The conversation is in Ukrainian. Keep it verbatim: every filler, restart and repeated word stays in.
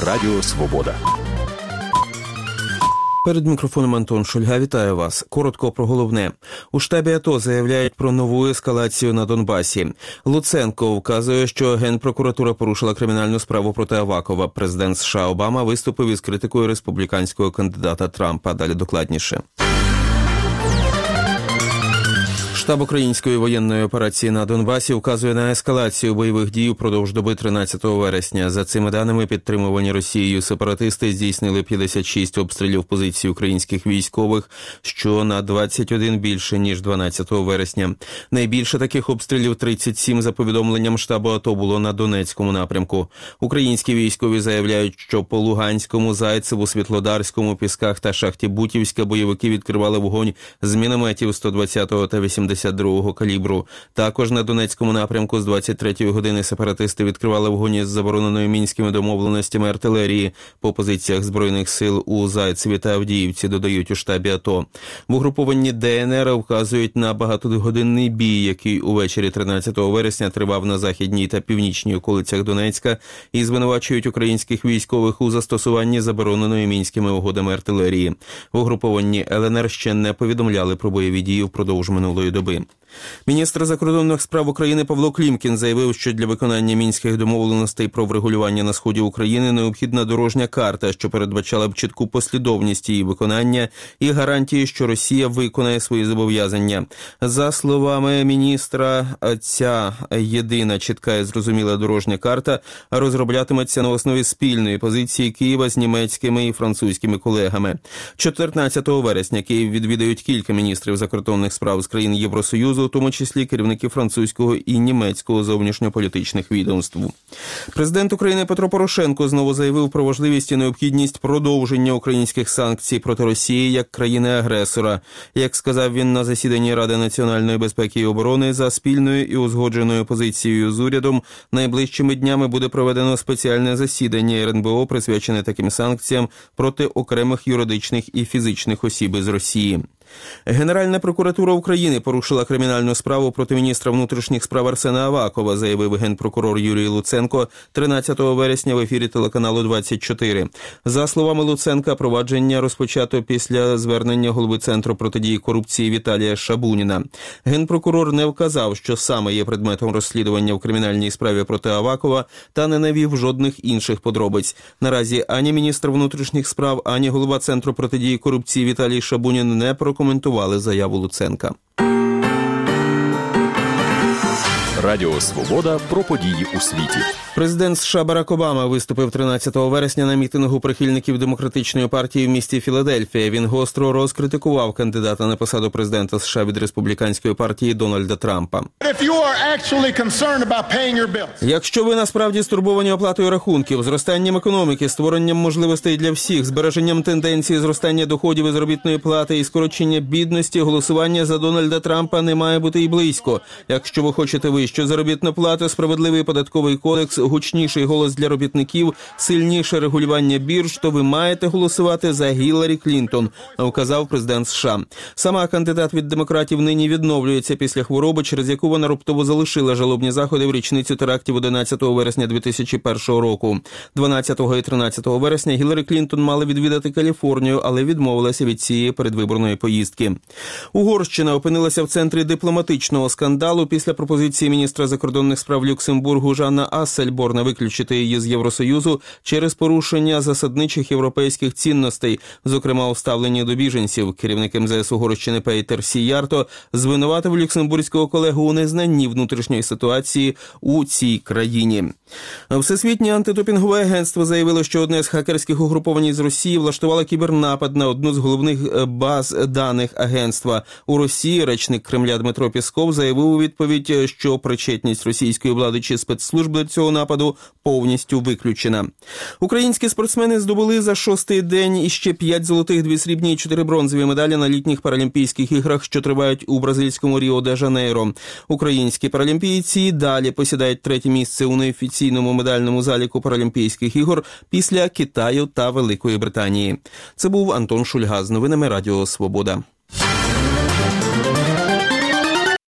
Радіо Свобода. Перед мікрофоном Антон Шульга. Вітаю вас. Коротко про головне. У штабі АТО заявляють про нову ескалацію на Донбасі. Луценко вказує, що Генпрокуратура порушила кримінальну справу проти Авакова. Президент США Обама виступив із критикою республіканського кандидата Трампа. Далі докладніше. Штаб української воєнної операції на Донбасі вказує на ескалацію бойових дій упродовж доби тринадцятого вересня. За цими даними, підтримувані Росією сепаратисти здійснили п'ятдесят шість обстрілів позицій українських військових, що на двадцять один більше, ніж дванадцятого вересня. Найбільше таких обстрілів, тридцять сім, за повідомленням штабу АТО, було на Донецькому напрямку. Українські військові заявляють, що по Луганському, Зайцеву, Світлодарському, Пісках та шахті Бутівська бойовики відкривали вогонь з мінометів сто двадцятого та вісімдесят другого калібру. Також на Донецькому напрямку з двадцять третьої години сепаратисти відкривали вогонь із забороненою мінськими домовленостями артилерії по позиціях Збройних сил у Зайцеві та Авдіївці, додають у штабі АТО. В угрупованні ДНР вказують на багатогодинний бій, який увечері тринадцятого вересня тривав на західній та північній околицях Донецька, і звинувачують українських військових у застосуванні забороненої мінськими угодами артилерії. В угрупованні ЛНР ще не повідомляли про бойові дії впродовж минулої доби. Міністр закордонних справ України Павло Клімкін заявив, що для виконання мінських домовленостей про врегулювання на сході України необхідна дорожня карта, що передбачала б чітку послідовність її виконання і гарантії, що Росія виконає свої зобов'язання. За словами міністра, ця єдина чітка і зрозуміла дорожня карта розроблятиметься на основі спільної позиції Києва з німецькими і французькими колегами. чотирнадцятого вересня Київ відвідають кілька міністрів закордонних справ з країн Євросоюзу, у тому числі керівники французького і німецького зовнішньополітичних відомств. Президент України Петро Порошенко знову заявив про важливість і необхідність продовження українських санкцій проти Росії як країни-агресора. Як сказав він на засіданні Ради національної безпеки і оборони, за спільною і узгодженою позицією з урядом найближчими днями буде проведено спеціальне засідання ер ен бе о, присвячене таким санкціям проти окремих юридичних і фізичних осіб із Росії. Генеральна прокуратура України порушила кримінальну справу проти міністра внутрішніх справ Арсена Авакова, заявив генпрокурор Юрій Луценко тринадцятого вересня в ефірі телеканалу двадцять чотири. За словами Луценка, провадження розпочато після звернення голови Центру протидії корупції Віталія Шабуніна. Генпрокурор не вказав, що саме є предметом розслідування в кримінальній справі проти Авакова, та не навів жодних інших подробиць. Наразі ані міністр внутрішніх справ, ані голова Центру протидії корупції Віталій Шабунін не прокоментували заяву Луценка. Радіо Свобода про події у світі. Президент США Барак Обама виступив тринадцятого вересня на мітингу прихильників Демократичної партії в місті Філадельфія. Він гостро розкритикував кандидата на посаду президента США від Республіканської партії Дональда Трампа. Якщо ви насправді стурбовані оплатою рахунків, зростанням економіки, створенням можливостей для всіх, збереженням тенденції зростання доходів і заробітної плати і скорочення бідності, голосування за Дональда Трампа не має бути і близько. Якщо ви хочете вищу заробітну плату, справедливий податковий кодекс, гучніший голос для робітників, сильніше регулювання бірж, то ви маєте голосувати за Гілларі Клінтон, вказав президент США. Сама кандидат від демократів нині відновлюється після хвороби, через яку вона раптово залишила жалобні заходи в річницю терактів одинадцятого вересня дві тисячі першого року. дванадцятого і тринадцятого вересня Гілларі Клінтон мала відвідати Каліфорнію, але відмовилася від цієї передвиборної поїздки. Угорщина опинилася в центрі дипломатичного скандалу після пропозиції міністра закордонних справ Люксембургу Жанна Ассельборна виключити її з Євросоюзу через порушення засадничих європейських цінностей, зокрема у ставленні до біженців. Керівник ем зе ес Угорщини Пейтер Сіярто звинуватив люксембурзького колегу у незнанні внутрішньої ситуації у цій країні. Всесвітнє антидопінгове агентство заявило, що одне з хакерських угруповань з Росії влаштувало кібернапад на одну з головних баз даних агентства. У Росії речник Кремля Дмитро Пєсков заявив у відповідь, що причетність російської влади чи спецслужб до цього нападу повністю виключена. Українські спортсмени здобули за шостий день іще п'ять золотих, дві срібні і чотири бронзові медалі на літніх паралімпійських іграх, що тривають у бразильському Ріо-де-Жанейро. Українські паралімпійці далі посідають третє місце у неофіційному медальному заліку Паралімпійських ігор після Китаю та Великої Британії. Це був Антон Шульга з новинами Радіо Свобода.